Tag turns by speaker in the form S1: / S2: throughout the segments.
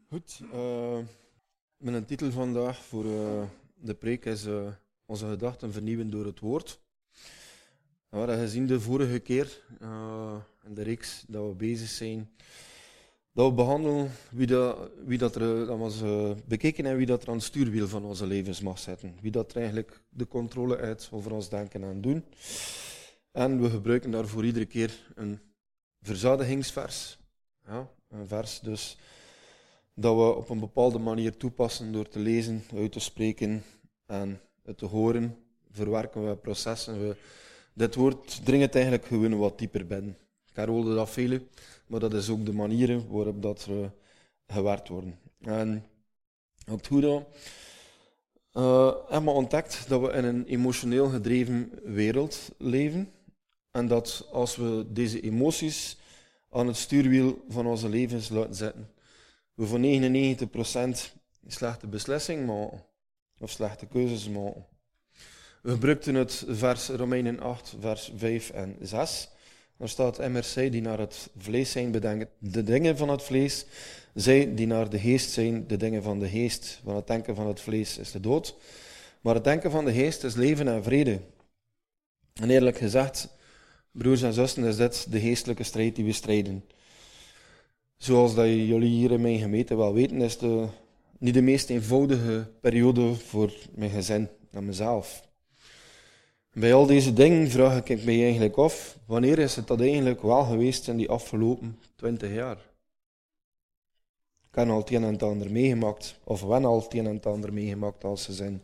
S1: Goed, mijn titel vandaag voor de preek is onze gedachten vernieuwen door het woord. We hadden gezien de vorige keer in de reeks dat we bezig zijn, dat we behandelen wie dat er dat was bekeken en wie dat er aan het stuurwiel van onze levens mag zetten. Wie dat er eigenlijk de controle uit over ons denken en doen. En we gebruiken daarvoor iedere keer een verzadigingsvers. Ja, een vers dus dat we op een bepaalde manier toepassen door te lezen, uit te spreken en het te horen. Verwerken we, processen we. Dit woord dringt eigenlijk gewoon wat dieper binnen. Ik herhaalde dat vele, maar dat is ook de manier waarop dat gewerkt worden. En het goede hebben we ontdekt dat we in een emotioneel gedreven wereld leven. En dat als we deze emoties aan het stuurwiel van onze levens laten zitten, we voor 99% slechte beslissingen maken, of slechte keuzes maken. We gebruikten het vers Romeinen 8, vers 5 en 6. Daar staat immers, zij die naar het vlees zijn, bedenken de dingen van het vlees. Zij die naar de geest zijn, de dingen van de geest. Want het denken van het vlees is de dood. Maar het denken van de geest is leven en vrede. En eerlijk gezegd, broers en zussen, is dit de geestelijke strijd die we strijden. Zoals dat jullie hier in mijn gemeente wel weten, is het niet de meest eenvoudige periode voor mijn gezin en mezelf. Bij al deze dingen vraag ik mij eigenlijk af, wanneer is het dat eigenlijk wel geweest in die afgelopen 20 jaar? Ik heb al het een en het ander meegemaakt, of we hebben al het een en het ander meegemaakt als gezin.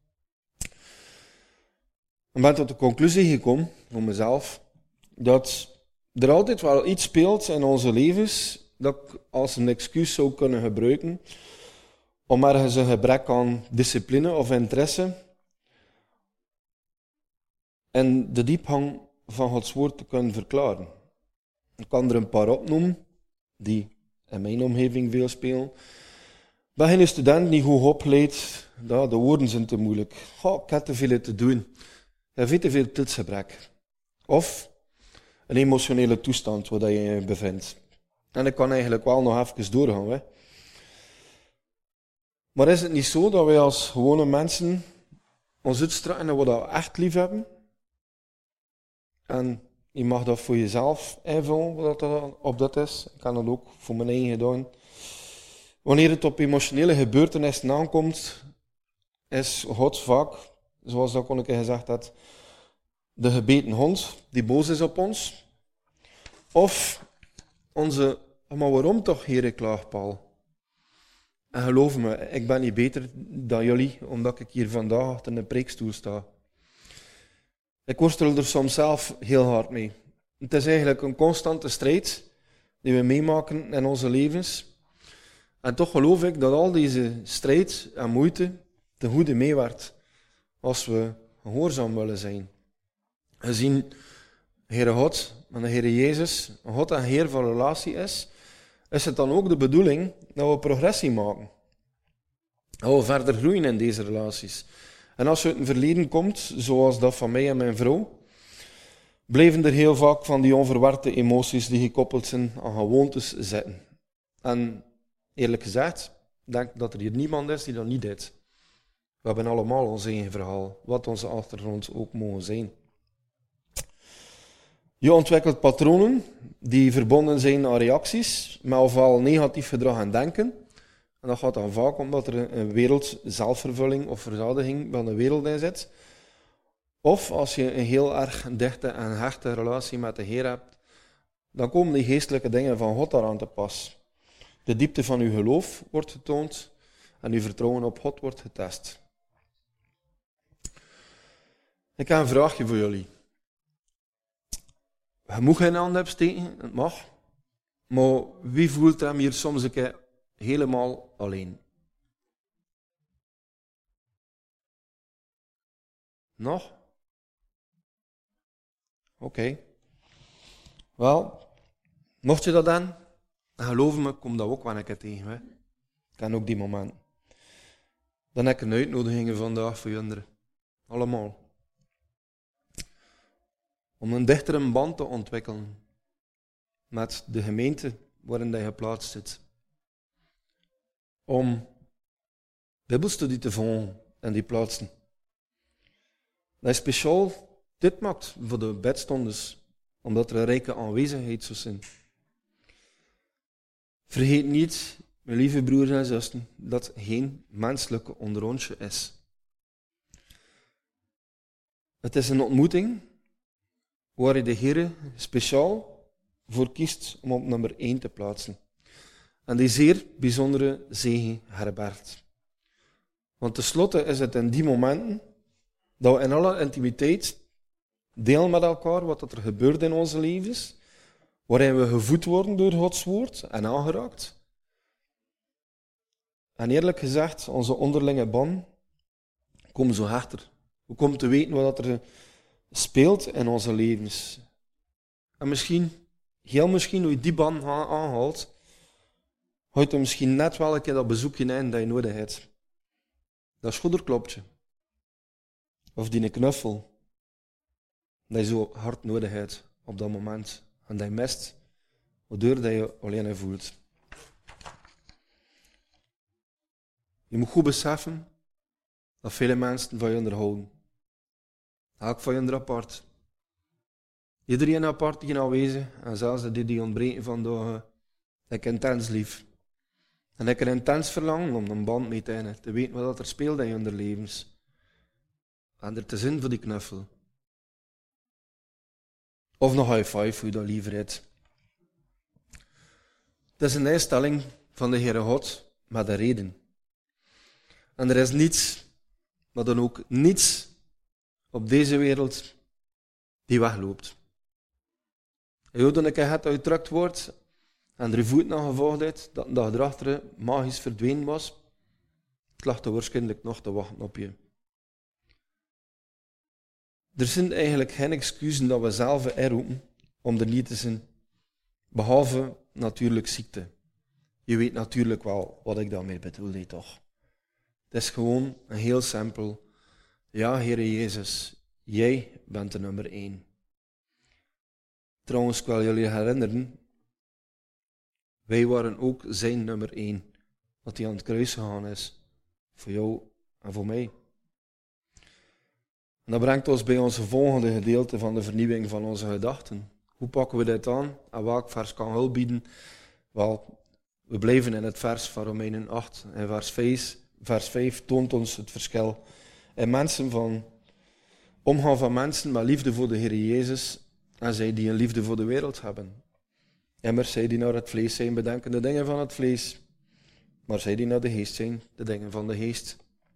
S1: Ik ben tot de conclusie gekomen, voor mezelf, dat er altijd wel iets speelt in onze levens dat ik als een excuus zou kunnen gebruiken om ergens een gebrek aan discipline of interesse en de diepgang van Gods woord te kunnen verklaren. Ik kan er een paar opnoemen die in mijn omgeving veel spelen. Ik ben geen student, niet goed opgeleid, de woorden zijn te moeilijk. Ik heb te veel te doen. Ik heb veel te veel tijdsgebrek. Of een emotionele toestand waar je je bevindt. En ik kan eigenlijk wel nog even doorgaan. Hè. Maar is het niet zo dat wij als gewone mensen ons uitstrakken en wat we echt lief hebben? En je mag dat voor jezelf invullen, wat dat op dat is. Ik kan dat ook voor mijn eigen doen. Wanneer het op emotionele gebeurtenissen aankomt, is God vaak, zoals dat ik gezegd had, de gebeten hond die boos is op ons. Of onze, maar waarom toch, Heere, klaagpaal? En geloof me, ik ben niet beter dan jullie, omdat ik hier vandaag achter een preekstoel sta. Ik worstel er soms zelf heel hard mee. Het is eigenlijk een constante strijd die we meemaken in onze levens. En toch geloof ik dat al deze strijd en moeite ten goede meewerkt als we gehoorzaam willen zijn. Gezien Heere God en de Heere Jezus, God en Heer van relatie is het dan ook de bedoeling dat we progressie maken. Dat we verder groeien in deze relaties. En als je uit een verleden komt, zoals dat van mij en mijn vrouw, blijven er heel vaak van die onverwerkte emoties die gekoppeld zijn aan gewoontes zitten. En eerlijk gezegd, ik denk dat er hier niemand is die dat niet deed. We hebben allemaal ons eigen verhaal, wat onze achtergrond ook mogen zijn. Je ontwikkelt patronen die verbonden zijn aan reacties, met ofwel negatief gedrag en denken. En dat gaat dan vaak omdat er een wereld zelfvervulling of verzadiging van de wereld in zit. Of als je een heel erg dichte en hechte relatie met de Heer hebt, dan komen die geestelijke dingen van God daaraan te pas. De diepte van uw geloof wordt getoond en uw vertrouwen op God wordt getest. Ik heb een vraagje voor jullie. Je moet geen hand opsteken, het mag. Maar wie voelt hem hier soms een keer helemaal alleen? Nog? Oké. Wel, mocht je dat dan, en geloof me, kom dat ook wel een keer tegen. Hè? Ik ken ook die moment. Dan heb ik een uitnodiging vandaag voor jullie. Allemaal. Om een dichtere band te ontwikkelen met de gemeente waarin je geplaatst zit. om Bijbelstudie te volgen in die plaatsen. Dat is speciaal dit maakt voor de bedstondes, omdat er een rijke aanwezigheid zou zijn. Vergeet niet, mijn lieve broers en zussen, dat het geen menselijke onderrondje is. Het is een ontmoeting waar je de Heer speciaal voor kiest om op nummer 1 te plaatsen. En die zeer bijzondere zegen herbergt. Want tenslotte is het in die momenten dat we in alle intimiteit delen met elkaar wat er gebeurt in onze levens, waarin we gevoed worden door Gods woord en aangeraakt. En eerlijk gezegd, onze onderlinge band komen zo hechter. We komen te weten wat er speelt in onze levens. En misschien, heel misschien, hoe je die band aanhaalt, houdt er misschien net wel een keer dat bezoekje in dat je nodig hebt. Dat schouderklopje. Of die knuffel. Dat je zo hard nodig hebt op dat moment. En dat je mist, waardoor dat je alleen voelt. Je moet goed beseffen dat vele mensen van je onderhouden. Elk van je apart. Iedereen apart hier aanwezig, en zelfs die ontbreken vandaag, ik intens lief. En ik heb een intens verlangen om een band mee te hebben, te weten wat er speelt in je levens. En er te zijn voor die knuffel. Of nog high five, hoe je dat liever hebt. Het is een instelling van de Heere God met een reden. En er is niets, maar dan ook niets op deze wereld die wegloopt. Je dan een keer het uitgedrukt wordt en er je voet naar gevolgd heeft, dat een dag erachter magisch verdwenen was, het lag er waarschijnlijk nog te wachten op je. Er zijn eigenlijk geen excuses dat we zelf inroepen om er niet te zijn, behalve natuurlijk ziekte. Je weet natuurlijk wel wat ik daarmee bedoel, toch? Het is gewoon een heel simpel. Ja, Heere Jezus, jij bent de nummer 1. Trouwens, ik wil jullie herinneren, wij waren ook zijn nummer 1, dat hij aan het kruis gegaan is, voor jou en voor mij. En dat brengt ons bij onze volgende gedeelte van de vernieuwing van onze gedachten. Hoe pakken we dit aan en welk vers kan hulp bieden? Wel, we blijven in het vers van Romeinen 8 en vers 5 toont ons het verschil in omgaan van mensen met liefde voor de Heer Jezus en zij die een liefde voor de wereld hebben. Immers, zij die naar het vlees zijn, bedenken de dingen van het vlees, maar zij die naar de geest zijn, de dingen van de geest.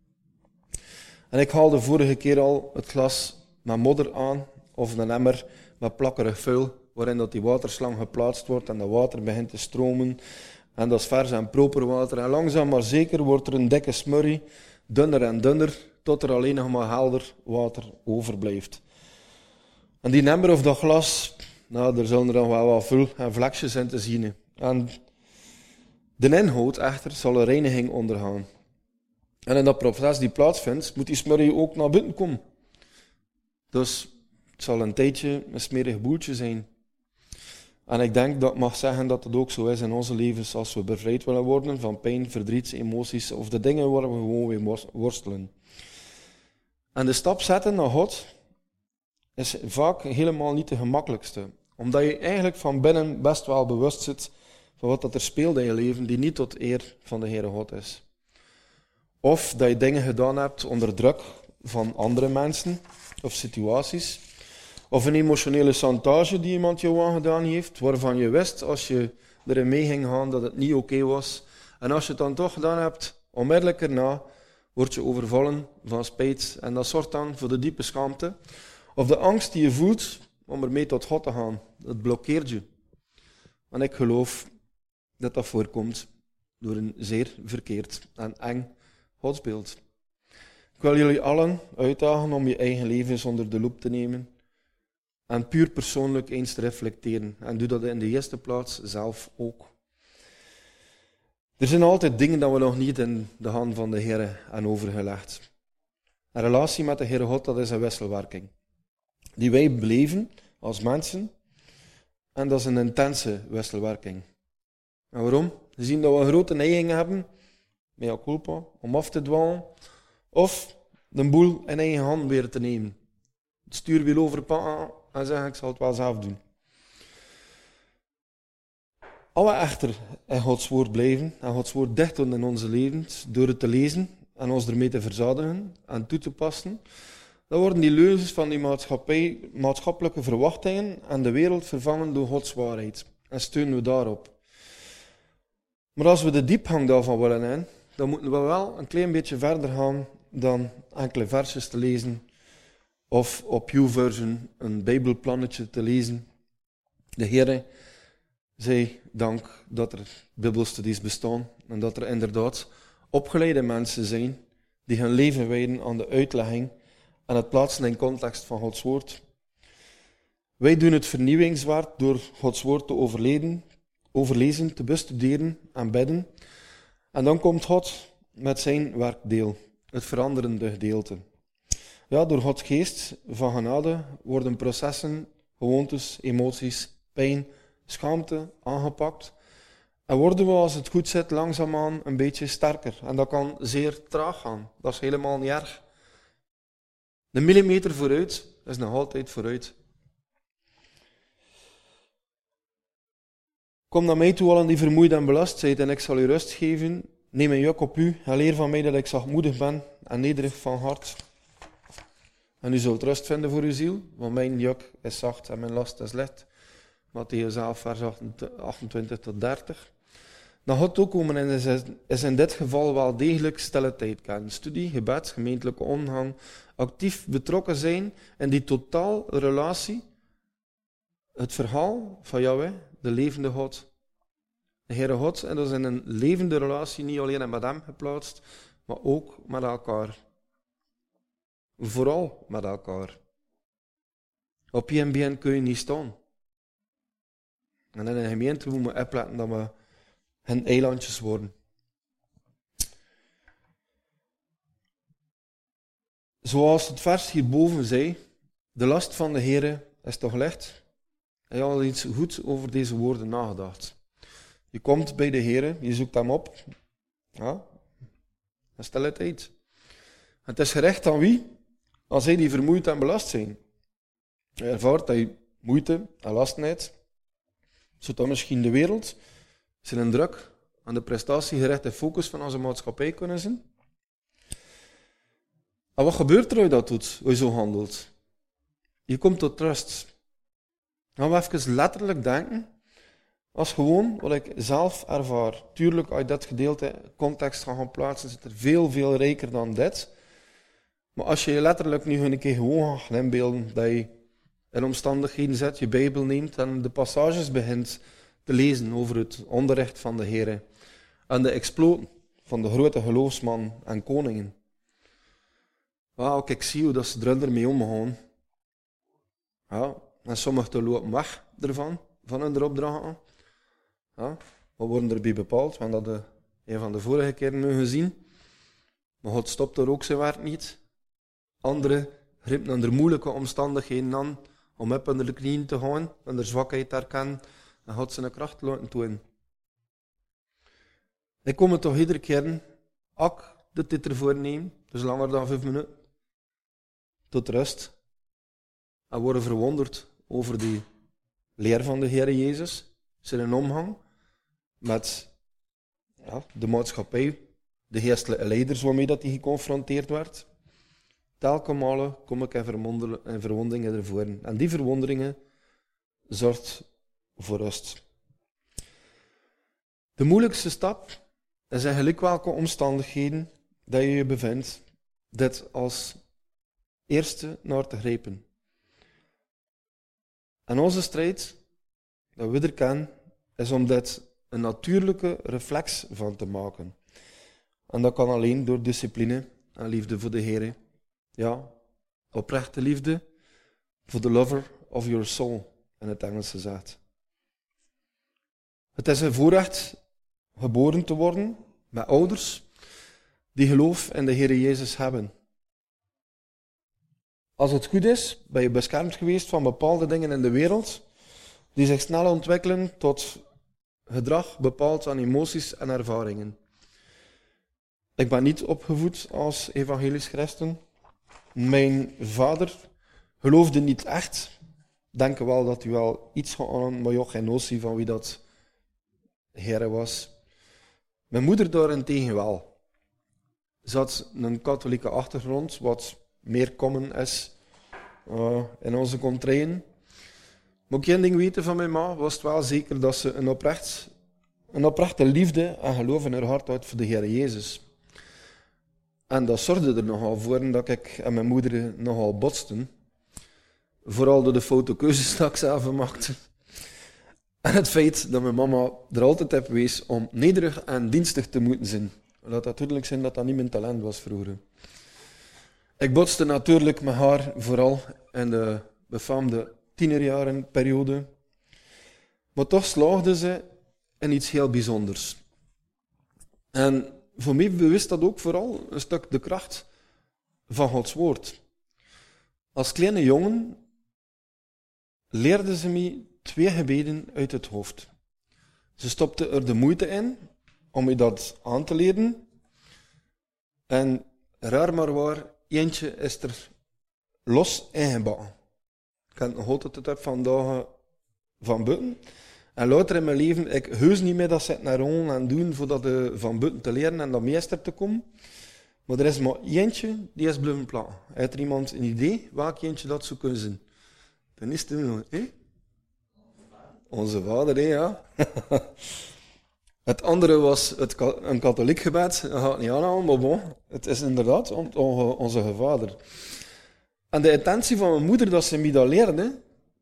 S1: En ik haalde vorige keer al het glas met modder aan, of een emmer met plakkerig vuil, waarin dat die waterslang geplaatst wordt en dat water begint te stromen. En dat is vers en proper water. En langzaam maar zeker wordt er een dikke smurrie, dunner en dunner, tot er alleen nog maar helder water overblijft. En die emmer of dat glas, nou, er zullen er nog wel wat vul en vlekjes in te zien. En de inhoud echter zal een reiniging ondergaan. En in dat proces die plaatsvindt, moet die smurrie ook naar buiten komen. Dus het zal een tijdje een smerig boeltje zijn. En ik denk dat ik mag zeggen dat het ook zo is in onze levens als we bevrijd willen worden van pijn, verdriet, emoties of de dingen waar we gewoon mee worstelen. En de stap zetten naar God is vaak helemaal niet de gemakkelijkste. Omdat je eigenlijk van binnen best wel bewust zit van wat er speelt in je leven die niet tot eer van de Heere God is. Of dat je dingen gedaan hebt onder druk van andere mensen of situaties. Of een emotionele chantage die iemand jou aangedaan heeft, waarvan je wist als je erin mee ging gaan dat het niet oké was. En als je het dan toch gedaan hebt, onmiddellijk erna word je overvallen van spijt. En dat zorgt dan voor de diepe schaamte. Of de angst die je voelt om ermee tot God te gaan. Dat blokkeert je. En ik geloof dat dat voorkomt door een zeer verkeerd en eng godsbeeld. Ik wil jullie allen uitdagen om je eigen levens onder de loep te nemen en puur persoonlijk eens te reflecteren. En doe dat in de eerste plaats zelf ook. Er zijn altijd dingen dat we nog niet in de hand van de Heer hebben overgelegd. Een relatie met de Heere God, dat is een wisselwerking. Die wij beleven als mensen. En dat is een intense wisselwerking. En waarom? We zien dat we een grote neiging hebben mea culpa, om af te dwalen, of de boel in eigen hand weer te nemen. Het stuurwiel overpakken en zeggen, ik zal het wel zelf doen. Als we echter in Gods woord blijven, en Gods woord dicht doen in onze levens, door het te lezen en ons ermee te verzadigen en toe te passen, dan worden die leugens van die maatschappelijke verwachtingen en de wereld vervangen door Gods waarheid. En steunen we daarop. Maar als we de diepgang daarvan willen hebben, dan moeten we wel een klein beetje verder gaan dan enkele versjes te lezen of op YouVersion een bijbelplannetje te lezen. De Heer zij dank dat er bibelstudies bestaan en dat er inderdaad opgeleide mensen zijn die hun leven wijden aan de uitlegging en het plaatsen in context van Gods woord. Wij doen het vernieuwingswaard door Gods woord te overlezen, te bestuderen en bidden. En dan komt God met zijn werkdeel, het veranderende gedeelte. Ja, door Gods geest van genade worden processen, gewoontes, emoties, pijn, schaamte aangepakt. En worden we, als het goed zit, langzaamaan een beetje sterker. En dat kan zeer traag gaan. Dat is helemaal niet erg. Een millimeter vooruit is nog altijd vooruit. Kom naar mij toe allen die vermoeid en belast zijt en ik zal u rust geven. Neem een juk op u en leer van mij dat ik zachtmoedig ben en nederig van hart. En u zult rust vinden voor uw ziel, want mijn juk is zacht en mijn last is licht. Mattheüs 11, vers 28 tot 30. Naar God toekomen is in dit geval wel degelijk stille tijd kennen. Studie, gebed, gemeentelijke omgang, actief betrokken zijn in die totaal relatie. Het verhaal van Yahweh, de levende God. De Heere God, en dat is in een levende relatie niet alleen met hem geplaatst, maar ook met elkaar. Vooral met elkaar. Op IMBN kun je niet staan. En in een gemeente moeten we opletten dat we geen eilandjes worden. Zoals het vers hierboven zei, de last van de Heere is toch licht. Heb je al iets goed over deze woorden nagedacht? Je komt bij de Heere, je zoekt hem op. Ja, en stel het uit. Het is gericht aan wie? Aan zij die vermoeid en belast zijn. Je ervaart dat je moeite en lasten hebt. Zou dat misschien de wereld zijn druk aan de prestatiegerichte focus van onze maatschappij kunnen zijn? En wat gebeurt er als je dat doet, als je zo handelt? Je komt tot rust. Gaan we even letterlijk denken, als gewoon wat ik zelf ervaar. Tuurlijk, als je dat gedeelte in context gaan plaatsen, zit er veel, veel rijker dan dit. Maar als je je letterlijk nu een keer gewoon gaat inbeelden, dat je in omstandigheden zet, je Bijbel neemt en de passages begint te lezen over het onderricht van de Heer en de exploten van de grote geloofsman en koningen. Ja, ik zie hoe dat ze ermee omgaan. Ja, en sommigen lopen weg ervan, van hun opdrachten. Ja, wat worden erbij bepaald? We hebben dat een van de vorige keren nu gezien. Maar God stopt er ook zijn werk niet. Anderen grijpen onder moeilijke omstandigheden aan om op onder de knieën te gaan en de zwakheid te herkennen en God zijn kracht te laten tonen. Ik kom het toch iedere keer, ak de dit ervoor neem, dus langer dan 5 minuten, tot rust. En worden verwonderd over die leer van de Heer Jezus, zijn omgang met de maatschappij, de geestelijke leiders waarmee dat hij geconfronteerd werd. Telkens malen kom ik in verwonderingen ervoor. En die verwonderingen zorgt voor rust. De moeilijkste stap is in gelijk welke omstandigheden dat je je bevindt, dit als eerste naar te grijpen. En onze strijd, dat we er kennen, is om dit een natuurlijke reflex van te maken. En dat kan alleen door discipline en liefde voor de Heer. Ja, oprechte liefde voor the lover of your soul, in het Engels gezegd. Het is een voorrecht geboren te worden met ouders die geloof in de Heer Jezus hebben. Als het goed is, ben je beschermd geweest van bepaalde dingen in de wereld die zich snel ontwikkelen tot gedrag bepaald aan emoties en ervaringen. Ik ben niet opgevoed als evangelisch christen. Mijn vader geloofde niet echt. Denk wel dat hij wel iets had aan, maar je had geen notie van wie dat Heer was. Mijn moeder daarentegen wel. Ze had een katholieke achtergrond, wat meer common is in onze contraien. Maar ik één ding weten van mijn ma, was het wel zeker dat ze een oprechte liefde en geloof in haar hart had voor de Heer Jezus. En dat zorgde er nogal voor dat ik en mijn moeder nogal botsten. Vooral door de fotokeuzes die ik zelf maakte. En het feit dat mijn mama er altijd heb geweest om nederig en dienstig te moeten zijn. Laat dat duidelijk zijn dat dat niet mijn talent was vroeger. Ik botste natuurlijk met haar vooral in de befaamde tienerjarenperiode. Maar toch slaagde ze in iets heel bijzonders. En voor mij bewust dat ook vooral een stuk de kracht van Gods woord. Als kleine jongen leerde ze mij 2 gebeden uit het hoofd. Ze stopte er de moeite in om me dat aan te leren. En raar maar waar, eentje is er los ingebakken. Ik heb nog altijd het heb van dagen van buiten. En later in mijn leven, ik heus niet meer dat ze het naar rond aan doen voordat van buiten te leren en dat meester te komen. Maar er is maar eentje die is blijven plakken. Heeft er iemand een idee welk eentje dat zou kunnen zijn? Dan is het nog, Onze vader, ja. Het andere was een katholiek gebed. Dat gaat niet aanhouden, maar bon. Het is inderdaad onze vader. En de intentie van mijn moeder dat ze mij dat leerde,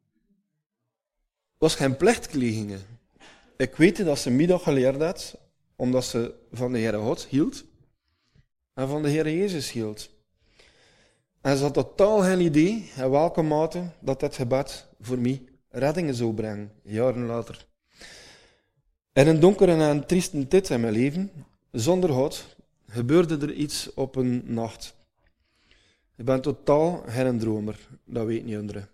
S1: was geen plechtkledingen. Ik weet dat ze mij dat geleerd had, omdat ze van de Heere God hield en van de Heere Jezus hield. En ze had totaal geen idee in welke mate dat dit gebed voor mij reddingen zou brengen, jaren later. In een donkere en een trieste tijd in mijn leven, zonder God, gebeurde er iets op een nacht. Ik ben totaal geen dromer, dat weet niet anderen.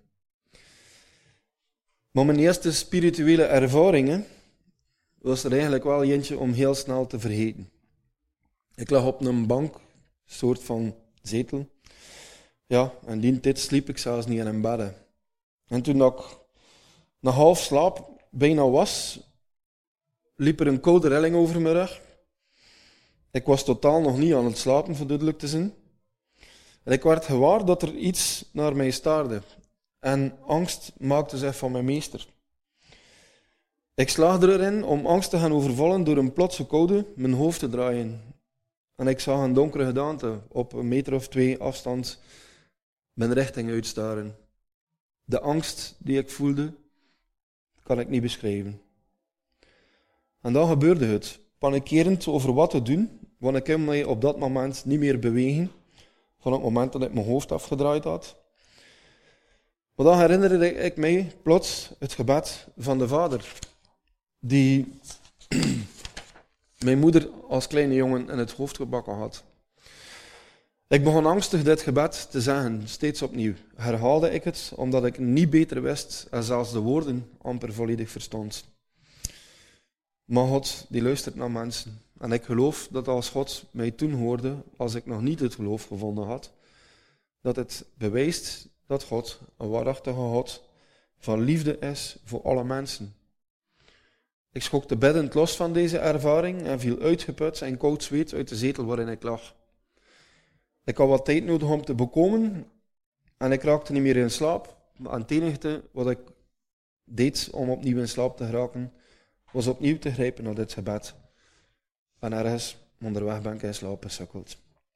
S1: Maar mijn eerste spirituele ervaringen was er eigenlijk wel eentje om heel snel te vergeten. Ik lag op een bank, een soort van zetel. Ja, en die tijd sliep ik zelfs niet in een bed. En toen ik na half slaap bijna was, liep er een koude rilling over mijn rug. Ik was totaal nog niet aan het slapen, voor duidelijk te zijn. En ik werd gewaar dat er iets naar mij staarde. En angst maakte zich van mijn meester. Ik slaagde erin om angst te gaan overvallen door een plotse koude mijn hoofd te draaien. En ik zag een donkere gedaante op 1 meter of 2 afstand mijn richting uitstaren. De angst die ik voelde, kan ik niet beschrijven. En dan gebeurde het, panikerend over wat te doen, want ik kon mij op dat moment niet meer bewegen, van het moment dat ik mijn hoofd afgedraaid had. Maar dan herinnerde ik mij plots het gebed van de Vader, die mijn moeder als kleine jongen in het hoofd gebakken had. Ik begon angstig dit gebed te zeggen, steeds opnieuw. Herhaalde ik het, omdat ik niet beter wist en zelfs de woorden amper volledig verstond. Maar God, die luistert naar mensen. En ik geloof dat als God mij toen hoorde, als ik nog niet het geloof gevonden had, dat het bewijst dat God een waarachtige God van liefde is voor alle mensen. Ik schokte beddend los van deze ervaring en viel uitgeput en koud zweet uit de zetel waarin ik lag. Ik had wat tijd nodig om te bekomen en ik raakte niet meer in slaap. Maar het enige wat ik deed om opnieuw in slaap te geraken, was opnieuw te grijpen naar dit gebed. En ergens onderweg ben ik in slaap gesukkeld.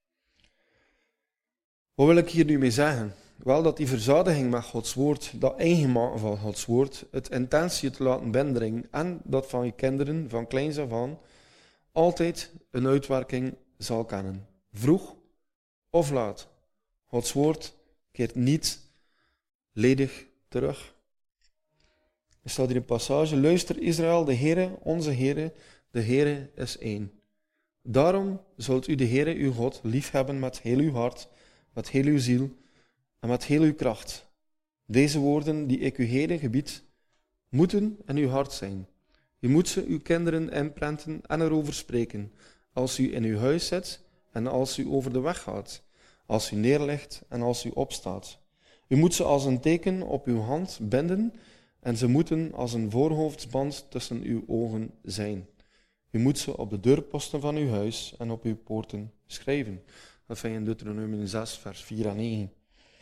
S1: Wat wil ik hier nu mee zeggen? Wel dat die verzadiging met Gods woord, dat eigen maken van Gods woord, het intentie te laten binnendringen en dat van je kinderen, van kleins af aan, altijd een uitwerking zal kennen. Vroeg of laat. Gods woord keert niet ledig terug. Er staat hier een passage, luister Israël, de Heere, onze Heere, de Heere is één. Daarom zult u de Heere uw God liefhebben met heel uw hart, met heel uw ziel en met heel uw kracht. Deze woorden die ik u heden gebied, moeten in uw hart zijn. U moet ze uw kinderen inprenten en erover spreken, als u in uw huis zit en als u over de weg gaat, als u neerlegt en als u opstaat. U moet ze als een teken op uw hand binden en ze moeten als een voorhoofdsband tussen uw ogen zijn. U moet ze op de deurposten van uw huis en op uw poorten schrijven. Dat vind je in Deuteronomium 6, vers 4 en 9.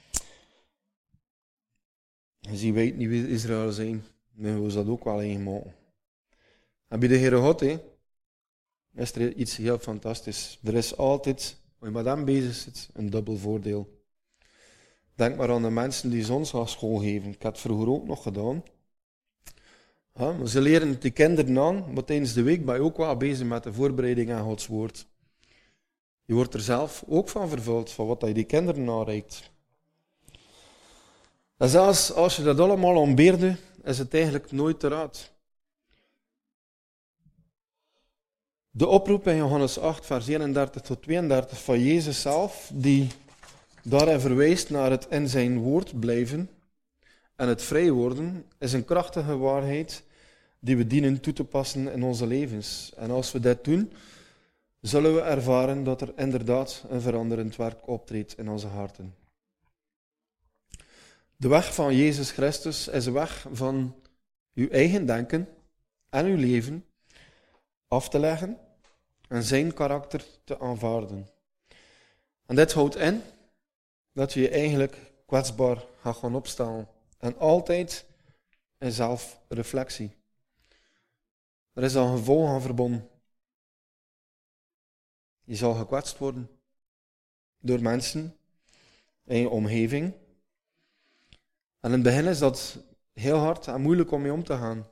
S1: Dus je weet niet wie Israël zijn, maar hoe is dat ook wel ingemaakt. En bij de Heere God, is er iets heel fantastisch. Er is altijd, als je met hem bezig zit, een dubbel voordeel. Denk maar aan de mensen die zondagschool geven. Ik heb het vroeger ook nog gedaan. Ja, maar ze leren die kinderen aan, maar tijdens de week ben je ook wel bezig met de voorbereiding aan Gods woord. Je wordt er zelf ook van vervuld, van wat je die kinderen aanreikt. En zelfs als je dat allemaal ontbeerde, is het eigenlijk nooit te laat. De oproep in Johannes 8, vers 31 tot 32 van Jezus zelf, die daarin verwijst naar het in zijn woord blijven en het vrij worden, is een krachtige waarheid die we dienen toe te passen in onze levens. En als we dit doen, zullen we ervaren dat er inderdaad een veranderend werk optreedt in onze harten. De weg van Jezus Christus is een weg van uw eigen denken en uw leven af te leggen en zijn karakter te aanvaarden. En dit houdt in dat je je eigenlijk kwetsbaar gaat gaan opstellen. En altijd in zelfreflectie. Er is een gevolg aan verbonden. Je zal gekwetst worden door mensen in je omgeving. En in het begin is dat heel hard en moeilijk om mee om te gaan.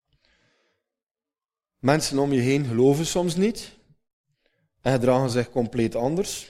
S1: Mensen om je heen geloven soms niet en gedragen zich compleet anders.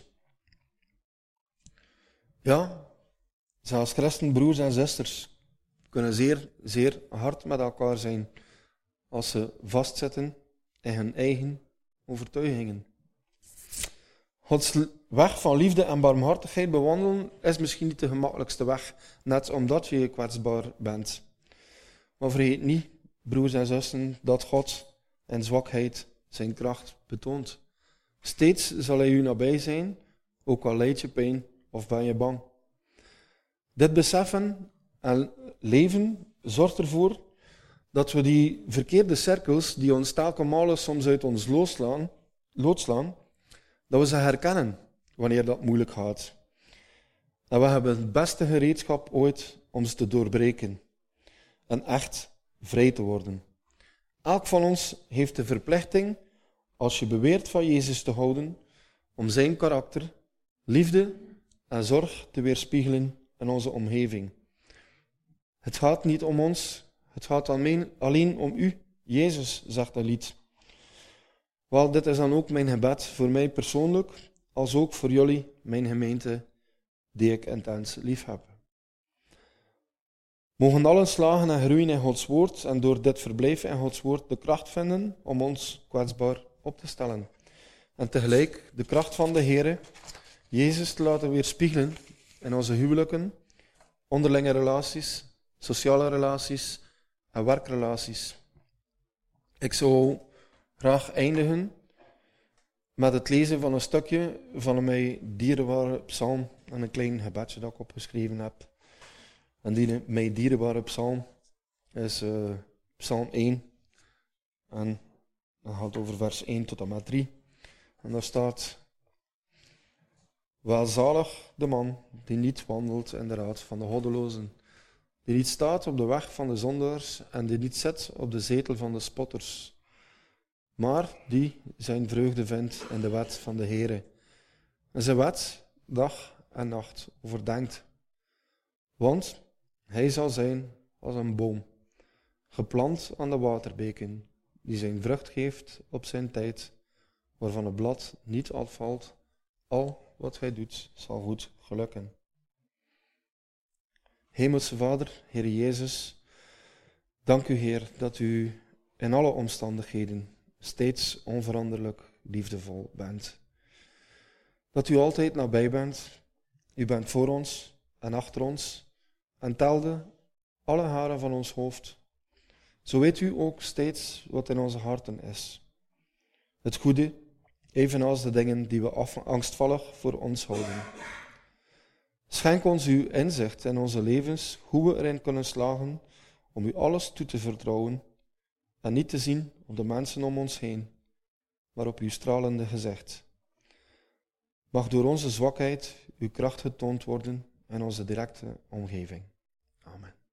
S1: Ja, zelfs christenbroers en zusters kunnen zeer, zeer hard met elkaar zijn als ze vastzitten in hun eigen overtuigingen. Gods weg van liefde en barmhartigheid bewandelen is misschien niet de gemakkelijkste weg, net omdat je kwetsbaar bent. Maar vergeet niet, broers en zussen, dat God in zwakheid zijn kracht betoont. Steeds zal hij u nabij zijn, ook al lijdt je pijn of ben je bang. Dit beseffen en leven zorgt ervoor dat we die verkeerde cirkels die ons telkens soms uit ons loodslaan, dat we ze herkennen wanneer dat moeilijk gaat. En we hebben het beste gereedschap ooit om ze te doorbreken en echt vrij te worden. Elk van ons heeft de verplichting, als je beweert van Jezus te houden, om zijn karakter, liefde en zorg te weerspiegelen in onze omgeving. Het gaat niet om ons, het gaat alleen om u, Jezus, zegt een lied. Wel, dit is dan ook mijn gebed voor mij persoonlijk, als ook voor jullie, mijn gemeente, die ik intens lief heb. Mogen allen slagen en groeien in Gods woord en door dit verblijf in Gods woord de kracht vinden om ons kwetsbaar op te stellen. En tegelijk de kracht van de Heere, Jezus te laten weerspiegelen in onze huwelijken, onderlinge relaties, sociale relaties en werkrelaties. Ik zou graag eindigen met het lezen van een stukje van mijn dierbare psalm en een klein gebedje dat ik opgeschreven heb. En die mijn dierbare psalm is psalm 1 en dat gaat over vers 1 tot en met 3. En daar staat: welzalig de man die niet wandelt in de raad van de goddelozen, die niet staat op de weg van de zondaars en die niet zit op de zetel van de spotters, maar die zijn vreugde vindt in de wet van de Heere. En zijn wet dag en nacht overdenkt. Want hij zal zijn als een boom, geplant aan de waterbeken, die zijn vrucht geeft op zijn tijd, waarvan het blad niet afvalt. Al wat hij doet zal goed gelukken. Hemelse Vader, Heer Jezus, dank u Heer dat u in alle omstandigheden steeds onveranderlijk liefdevol bent. Dat u altijd nabij bent. U bent voor ons en achter ons en telde alle haren van ons hoofd. Zo weet u ook steeds wat in onze harten is. Het goede evenals de dingen die we angstvallig voor ons houden. Schenk ons uw inzicht in onze levens, hoe we erin kunnen slagen om u alles toe te vertrouwen en niet te zien op de mensen om ons heen, maar op uw stralende gezicht. Mag door onze zwakheid uw kracht getoond worden in onze directe omgeving. Amen.